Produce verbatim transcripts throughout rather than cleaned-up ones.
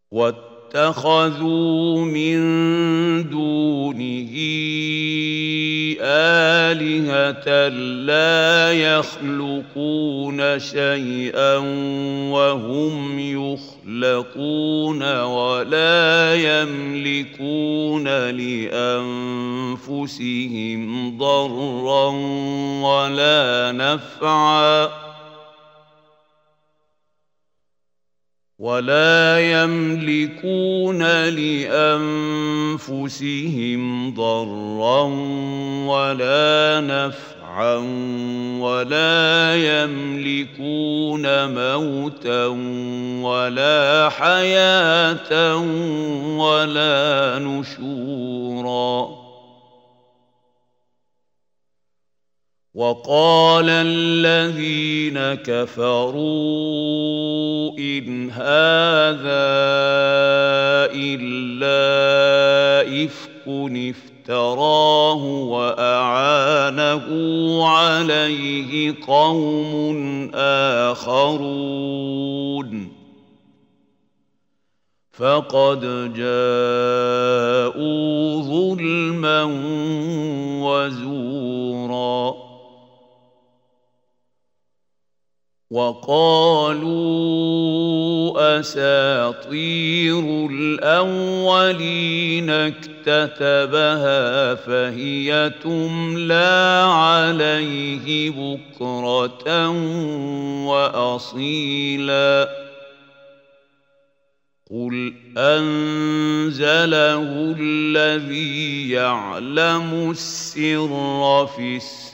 واتخذوا من دونه آلهة لا يخلقون شيئا وهم يخلقون ولا يملكون لأنفسهم ضرا ولا نفعا ولا يملكون لأنفسهم ضرا ولا نفعا ولا يملكون موتا ولا حياة ولا نشورا. وقال الذين كفروا إن هذا إلا إفك افتراه وأعانه عليه قوم آخرون فقد جاءوا ظلما وزورا. وقالوا أساطير الأولين اكتتبها فهي تملى عليه بكرة وأصيلا. قل أنزله الذي يعلم السر في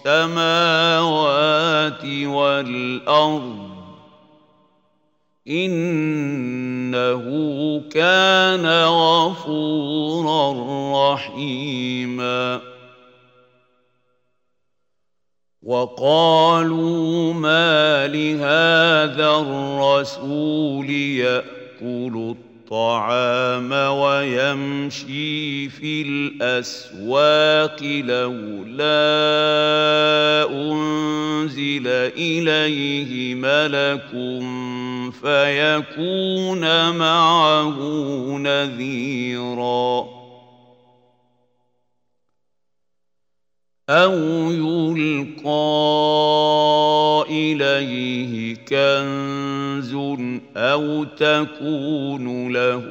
السماوات والأرض إنه كان غفورا رحيما. وقالوا ما لهذا الرسول يأكل الطعام ويمشي في الأسواق لولا أنزل إليه ملك فيكون معه نذيرا. أو يلقى إليه كنز أو تكون له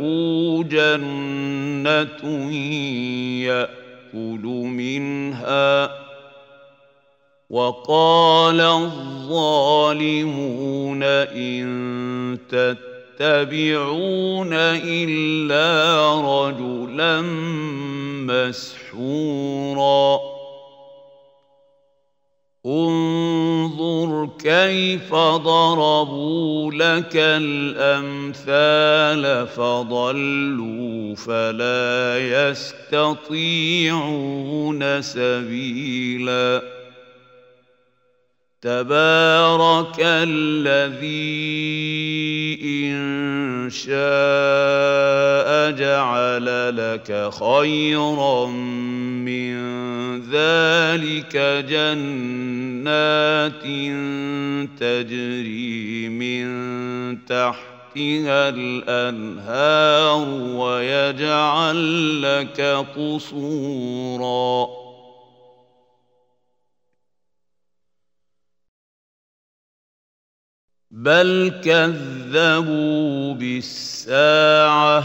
جنة يأكل منها. وقال الظالمون إن تتبعون إلا رجلا مسحورا. انظر كيف ضربوا لك الأمثال فضلوا فلا يستطيعون سبيلا. تبارك الذي إن شاء جعل لك خيرا من ذلك جنات تجري من تحتها الأنهار ويجعل لك قصورا. بل كذبوا بالساعة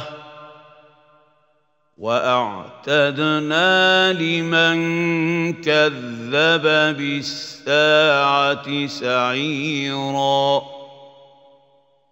وأعتدنا لمن كذب بالساعة سعيرا.